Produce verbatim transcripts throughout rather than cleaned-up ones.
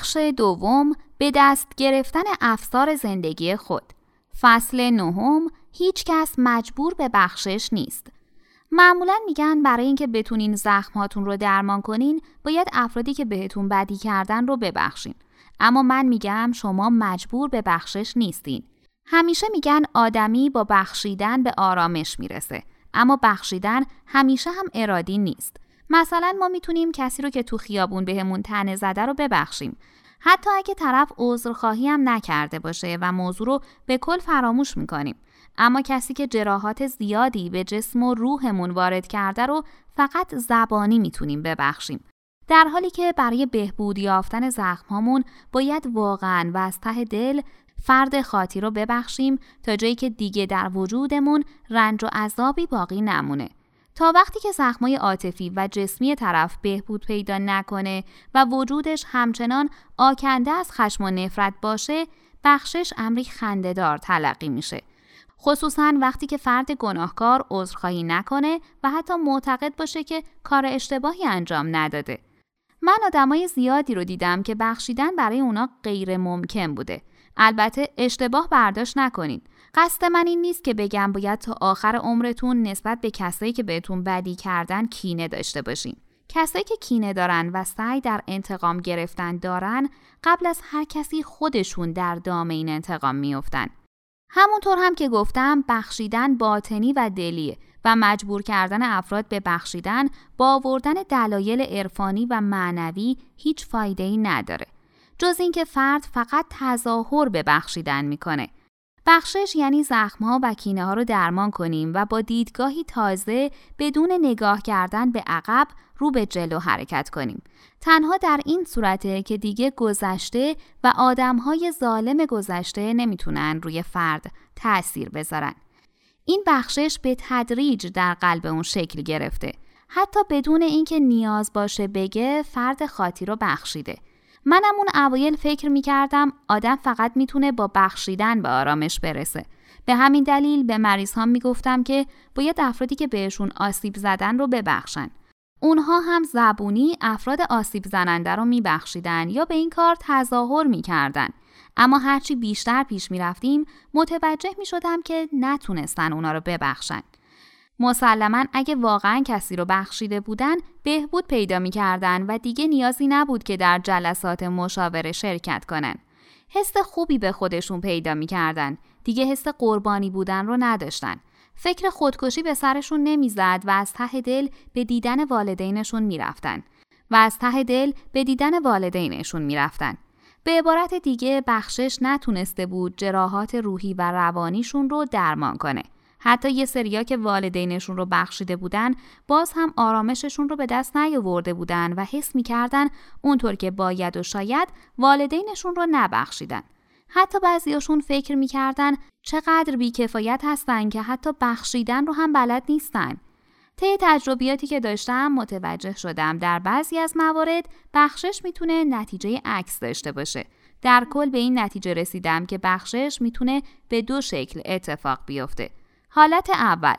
بخش دوم، به دست گرفتن افسار زندگی خود. فصل نهم، هیچ کس مجبور به بخشش نیست. معمولاً میگن برای اینکه بتونین زخم‌هاتون رو درمان کنین، باید افرادی که بهتون بدی کردن رو ببخشین. اما من میگم شما مجبور به بخشش نیستین. همیشه میگن آدمی با بخشیدن به آرامش میرسه، اما بخشیدن همیشه هم ارادی نیست. مثلا ما میتونیم کسی رو که تو خیابون بهمون طعنه زده رو ببخشیم، حتی اگه طرف عذرخواهی هم نکرده باشه و موضوع رو به کل فراموش میکنیم. اما کسی که جراحات زیادی به جسم و روحمون وارد کرده رو فقط زبانی میتونیم ببخشیم، در حالی که برای بهبود یافتن زخم‌هامون باید واقعاً و از ته دل فرد خاطی رو ببخشیم تا جایی که دیگه در وجودمون رنج و عذابی باقی نمونه. تا وقتی که زخمای عاطفی و جسمی طرف بهبود پیدا نکنه و وجودش همچنان آکنده از خشم و نفرت باشه، بخشش امری خنده‌دار تلقی میشه. خصوصاً وقتی که فرد گناهکار عذرخواهی نکنه و حتی معتقد باشه که کار اشتباهی انجام نداده. من آدمای زیادی رو دیدم که بخشیدن برای اونا غیر ممکن بوده. البته اشتباه برداشت نکنید. قصد من این نیست که بگم باید تا آخر عمرتون نسبت به کسایی که بهتون بدی کردن کینه داشته باشین. کسایی که کینه دارن و سعی در انتقام گرفتن دارن، قبل از هر کسی خودشون در دام این انتقام میافتن. همونطور هم که گفتم، بخشیدن باطنی و دلیه و مجبور کردن افراد به بخشیدن با آوردن دلایل عرفانی و معنوی هیچ فایده‌ای نداره، جز اینکه فرد فقط تظاهر به بخشیدن میکنه. بخشش یعنی زخم‌ها و کینه‌ها رو درمان کنیم و با دیدگاهی تازه بدون نگاه کردن به عقب رو به جلو حرکت کنیم. تنها در این صورته که دیگه گذشته و آدم‌های ظالم گذشته نمیتونن روی فرد تأثیر بذارن. این بخشش به تدریج در قلب اون شکل گرفته، حتی بدون اینکه نیاز باشه بگه فرد خاطی رو بخشیده. منم اون اوایل فکر میکردم آدم فقط میتونه با بخشیدن به آرامش برسه. به همین دلیل به مریض ها میگفتم که باید افرادی که بهشون آسیب زدن رو ببخشن. اونها هم زبونی افراد آسیب زننده رو میبخشیدن یا به این کار تظاهر میکردن. اما هرچی بیشتر پیش میرفتیم متوجه میشدم که نتونستن اونا رو ببخشن. مسلماً اگه واقعاً کسی رو بخشیده بودن بهبود پیدا می‌کردن و دیگه نیازی نبود که در جلسات مشاوره شرکت کنن. حس خوبی به خودشون پیدا می‌کردن. دیگه حس قربانی بودن رو نداشتن. فکر خودکشی به سرشون نمیزد و از ته دل به دیدن والدینشون میرفتن. و از ته دل به دیدن والدینشون میرفتن. به عبارت دیگه بخشش نتونسته بود جراحات روحی و روانیشون رو درمان کنه. حتی یه سریا که والدینشون رو بخشیده بودن باز هم آرامششون رو به دست نیاورده بودن و حس می‌کردن اونطور که باید و شاید والدینشون رو نبخشیدن. حتی بعضیاشون فکر می‌کردن چقدر بی‌کفایت هستن که حتی بخشیدن رو هم بلد نیستن. طی تجربیاتی که داشتم متوجه شدم در بعضی از موارد بخشش میتونه نتیجه عکس داشته باشه. در کل به این نتیجه رسیدم که بخشش میتونه به دو شکل اتفاق بیفته. حالت اول،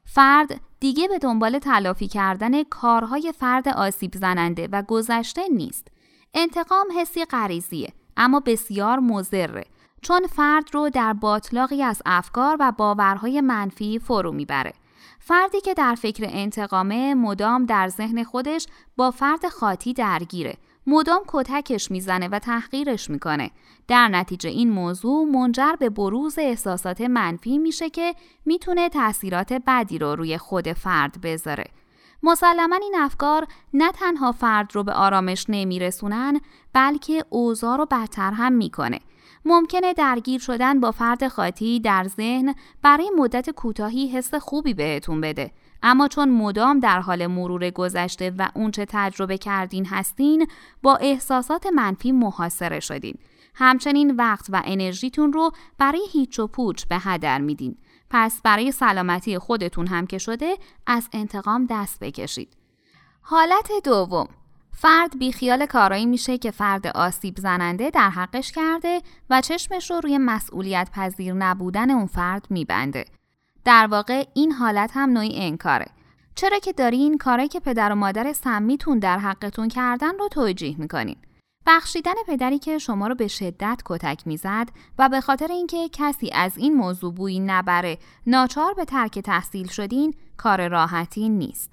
فرد دیگه به دنبال تلافی کردن کارهای فرد آسیب زننده و گذشته نیست. انتقام حسی غریزیه اما بسیار مضره، چون فرد رو در باطلاقی از افکار و باورهای منفی فرو میبره. فردی که در فکر انتقامه مدام در ذهن خودش با فرد خاطی درگیره، مدام کتکش میزنه و تحقیرش میکنه. در نتیجه این موضوع منجر به بروز احساسات منفی میشه که میتونه تأثیرات بدی رو روی خود فرد بذاره. مسلماً این افکار نه تنها فرد رو به آرامش نمیرسونن، بلکه اوضاع رو بدتر هم میکنه. ممکنه درگیر شدن با فرد خاطی در ذهن برای مدت کوتاهی حس خوبی بهتون بده، اما چون مدام در حال مرور گذشته و اون چه تجربه کردین هستین، با احساسات منفی محاصره شدین. همچنین وقت و انرژیتون رو برای هیچ و پوچ به هدر میدین. پس برای سلامتی خودتون هم که شده از انتقام دست بکشید. حالت دوم، فرد بیخیال کارایی میشه که فرد آسیب زننده در حقش کرده و چشمش رو روی مسئولیت پذیر نبودن اون فرد میبنده. در واقع این حالت هم نوعی انکاره. چرا که دارین کارایی که پدر و مادر سمیتون در حقتون کردن رو توجیه میکنین. بخشیدن پدری که شما رو به شدت کتک میزد و به خاطر اینکه کسی از این موضوع بویی نبره ناچار به ترک تحصیل شدین کار راحتی نیست.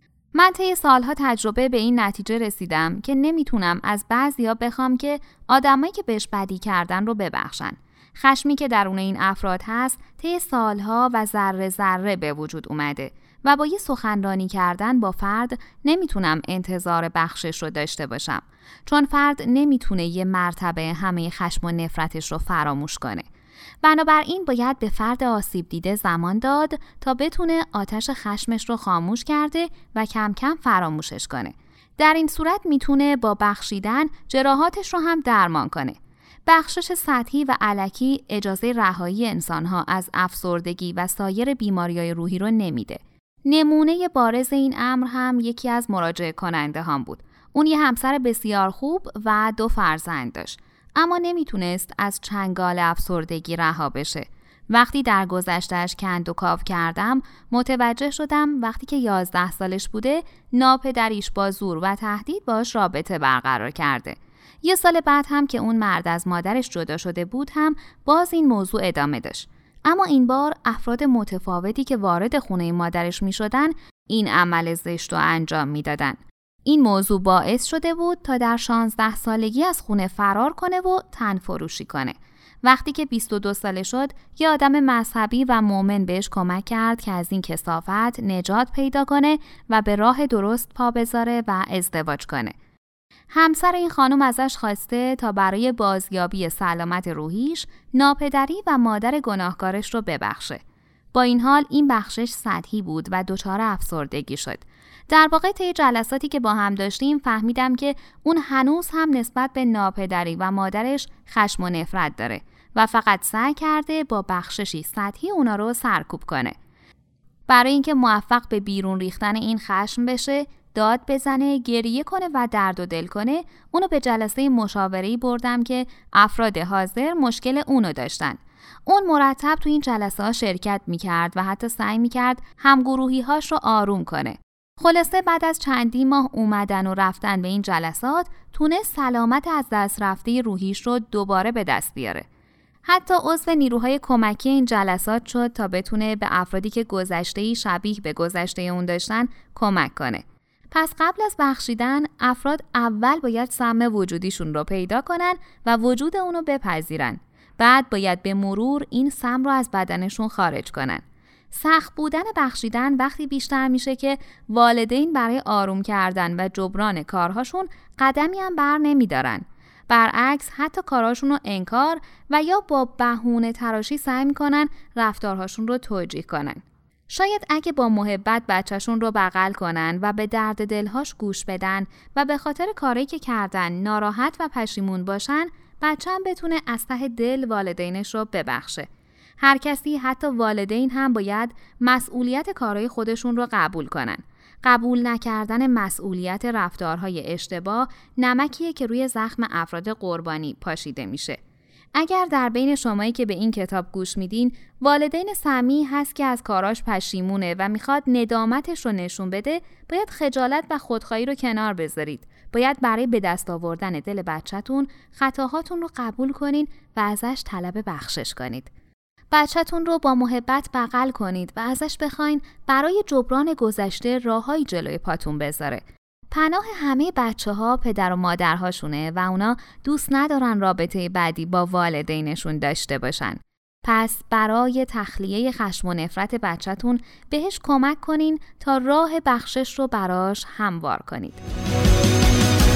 من طی سالها تجربه به این نتیجه رسیدم که نمیتونم از بعضیا بخوام که آدمایی که بهش بدی کردن رو ببخشن. خشمی که درون این افراد هست طی سالها و ذره ذره به وجود اومده و با یه سخنرانی کردن با فرد نمیتونم انتظار بخشش رو داشته باشم، چون فرد نمیتونه یه مرتبه همه خشم و نفرتش رو فراموش کنه. بنابراین باید به فرد آسیب دیده زمان داد تا بتونه آتش خشمش رو خاموش کرده و کم کم فراموشش کنه. در این صورت میتونه با بخشیدن جراحاتش رو هم درمان کنه. بخشش سطحی و الکی اجازه رهایی انسانها از افسردگی و سایر بیماری‌های روحی رو نمیده. نمونه بارز این امر هم یکی از مراجعه کننده هم بود. اون یه همسر بسیار خوب و دو فرزند داشت، اما نمیتونست از چنگال افسردگی رها بشه. وقتی در گذشته‌اش کند و کاو کردم، متوجه شدم وقتی که یازده سالش بوده، ناپدریش با زور و تهدید باش رابطه برقرار کرده. یه سال بعد هم که اون مرد از مادرش جدا شده بود هم باز این موضوع ادامه داشت. اما این بار افراد متفاوتی که وارد خونه مادرش می شدن این عمل زشت رو انجام می دادن. این موضوع باعث شده بود تا در شانزده سالگی از خونه فرار کنه و تن فروشی کنه. وقتی که بیست و دو ساله شد، یه آدم مذهبی و مؤمن بهش کمک کرد که از این کثافت نجات پیدا کنه و به راه درست پا بذاره و ازدواج کنه. همسر این خانم ازش خواسته تا برای بازیابی سلامت روحیش ناپدری و مادر گناهکارش رو ببخشه. با این حال این بخشش سطحی بود و دچار افسردگی شد. در واقع طی جلساتی که با هم داشتیم فهمیدم که اون هنوز هم نسبت به ناپدری و مادرش خشم و نفرت داره و فقط سعی کرده با بخششی سطحی اونا رو سرکوب کنه. برای اینکه موفق به بیرون ریختن این خشم بشه، داد بزنه، گریه کنه و درد و دل کنه، اونو به جلسه مشاوره‌ای بردم که افراد حاضر مشکل اونو داشتن. اون مرتب تو این جلسه ها شرکت میکرد و حتی سعی میکرد همگروهی هاش رو آروم کنه. خلاصه بعد از چندی ماه اومدن و رفتن به این جلسات تونست سلامت از دست رفته روحیش رو دوباره به دست بیاره. حتی عضو نیروهای کمکی این جلسات شد تا بتونه به افرادی که گذشته‌ای شبیه به گذشته اون داشتن کمک کنه. پس قبل از بخشیدن افراد اول باید سم وجودیشون رو پیدا کنن و وجود اونو بپذیرن. بعد باید به مرور این سم رو از بدنشون خارج کنن. سخت بودن بخشیدن وقتی بیشتر میشه که والدین برای آروم کردن و جبران کارهاشون قدمی هم بر نمیدارن. برعکس حتی کارهاشون رو انکار و یا با بهونه تراشی سعی میکنن رفتارهاشون رو توجیه کنن. شاید اگه با محبت بچهشون رو بغل کنن و به درد دلهاش گوش بدن و به خاطر کاری که کردن ناراحت و پشیمون باشن، بچه‌م بتونه از ته دل والدینش رو ببخشه. هر کسی، حتی والدین هم باید مسئولیت کارهای خودشون رو قبول کنن. قبول نکردن مسئولیت رفتارهای اشتباه نمکیه که روی زخم افراد قربانی پاشیده میشه. اگر در بین شمایی که به این کتاب گوش میدین والدین سمی هست که از کاراش پشیمونه و میخواد ندامتش رو نشون بده، باید خجالت و خودخواهی رو کنار بذارید. باید برای به دست آوردن دل بچه‌تون خطاهاتون رو قبول کنین و ازش طلب بخشش کنید. بچه‌تون رو با محبت بغل کنید و ازش بخواین برای جبران گذشته راههای جلوی پاتون بذاره. پناه همه بچه‌ها پدر و مادرهاشونه و اونا دوست ندارن رابطه بعدی با والدینشون داشته باشن. پس برای تخلیه خشم و نفرت بچه‌تون بهش کمک کنین تا راه بخشش رو براش هموار کنید.